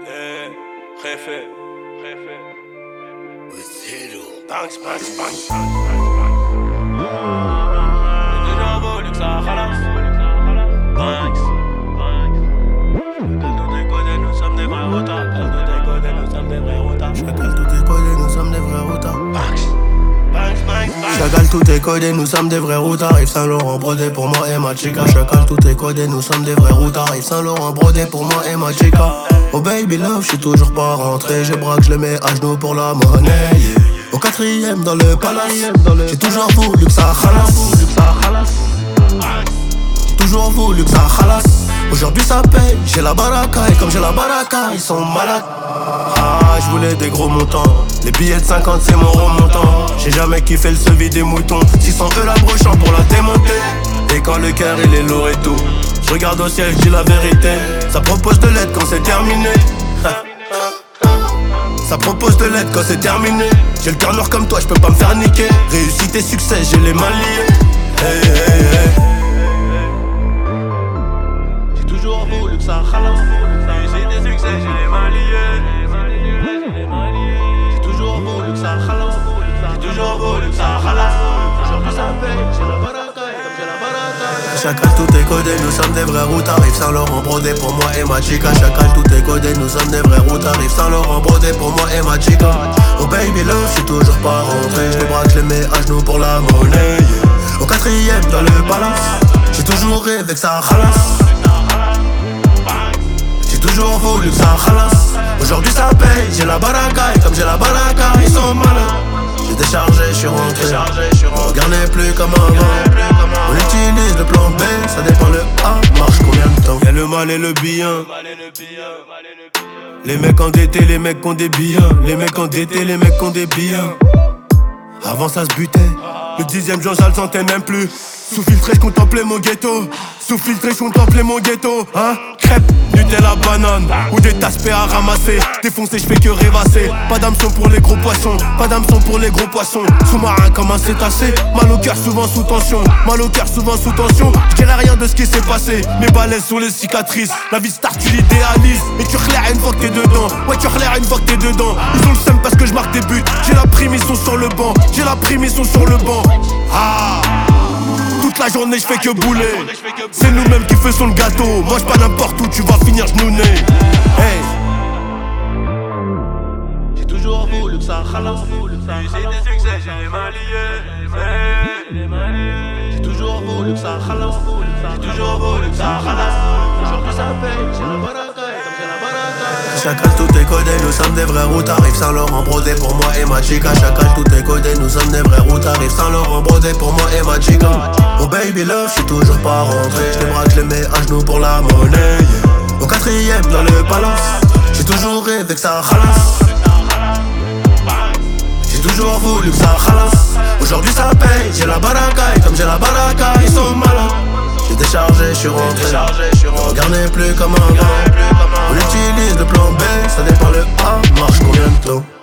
Jefe. Banks, banks, banks. Déjà voulu que ça ralasse. Banks. Tout est codé, nous sommes des vrais rotards. Tout est codé, nous sommes des vrais rotards. Chacal, tout est codé, nous sommes des vrais rotards. Chacal, tout est codé, nous sommes des vrais routards. Yves Saint Laurent brodé pour moi et ma chica. Chacal, tout est codé, nous sommes des vrais routards. Yves Saint Laurent brodé pour moi et ma chica. Oh baby love, j'suis toujours pas rentré. Je braque, je mets à genoux pour la monnaie. Au 4ème dans le palace, j'ai toujours voulu que ça khalasse. J'ai toujours voulu que ça khalasse. Aujourd'hui ça paye, j'ai la baraka. Et comme j'ai la baraka, ils sont malades. Ah, je voulais des gros montants. Les billets de 50 c'est mon remontant. J'ai jamais kiffé le sevi des moutons. 600 la brochant pour la démonter. Et quand le cœur il est lourd et tout, je regarde au ciel, je dis la vérité. Ça propose de l'aide quand c'est terminé. Ça propose de l'aide quand c'est terminé. J'ai le cœur noir comme toi, je peux pas me faire niquer. Réussite et succès, j'ai les mains liées. Hey, hey, hey. J'ai toujours voulu que ça ralasse. Réussite et succès, j'ai les mains liées. J'ai toujours voulu que ça ralasse. J'ai toujours voulu que ça ralasse. Aujourd'hui ça paye, j'ai la baraka. J'ai la baraka. Chacal, tout est codé, nous sommes des vrais routards. Yves Saint Laurent brodé pour moi et ma chica. Chacal, tout est codé, nous sommes des vrais routards. Yves Saint Laurent brodé pour moi et ma chica. Oh baby love, j'suis toujours pas rentré. J'les braque, j'les mets à genoux pour la monnaie. Au 4ème dans le palace, j'ai toujours rêvé que ça khalasse. J'ai toujours voulu que ça khalasse. Aujourd'hui ça paye, j'ai la baraka. Et comme j'ai la baraka, ils sont malins. J'ai déchargé, j'suis rentré. Regarde n'est plus comme avant. On utilise le plan B, ça dépend le A, marche combien de temps. Y'a le mal et le bien. Les mecs endettés, les mecs qui ont des biens. Les mecs endettés, les mecs qui ont des biens. Avant ça se butait. Le 10ème jour ça le sentais même plus. Sous-filtré, j'contemplais mon ghetto. Sous-filtré, j'contemplais mon ghetto. Hein? Crêpe, Nutella, banane. Ou des taspés à ramasser. Défoncé, j'fais que rêvasser. Pas d'hameçon pour les gros poissons. Pas d'hameçon pour les gros poissons. Sous-marin comme un cétacé. Mal au cœur, souvent sous tension. Mal au cœur, souvent sous tension. J'dirais rien de ce qui s'est passé. Mes balaises sont les cicatrices. La vie star, tu l'idéalises. Et tu relèves une fois que t'es dedans. Ouais, tu relèves une fois que t'es dedans. Ils ont le seum parce que je marque des buts. J'ai la prime, ils sont sur le banc. J'ai la prime, ils sont sur le banc. Ah! Toute la journée je fais que bouler. C'est nous-mêmes qui faisons le gâteau. Mange pas n'importe où, tu vas finir genouné. Hey. J'ai toujours voulu que ça ralasse. Réussite et succès, j'ai les mains liées. J'ai toujours voulu que ça ralasse. J'ai toujours voulu que ça ralasse. Aujourd'hui ça paye, j'ai la baraka. Chacal, tout est codé, nous sommes des vrais routards. Yves Saint Laurent brodé pour moi et ma chica. Chacal, tout est codé, nous sommes des vrais routards. Yves Saint Laurent brodé pour moi et ma chica. Oh baby love, j'suis toujours pas rentré. J'les braque, j'les mets à genoux pour la monnaie. Au 4ème dans le palace, j'ai toujours rêvé que ça khalasse. J'ai toujours voulu que ça khalasse. Aujourd'hui ça paye, j'ai la baraka. Et comme j'ai la baraka, ils sont malins. J'ai déchargé, j'suis rentré. Regarde n'est plus comme avant. On utilise le plan B, ça dépend le A, marche combien de temps.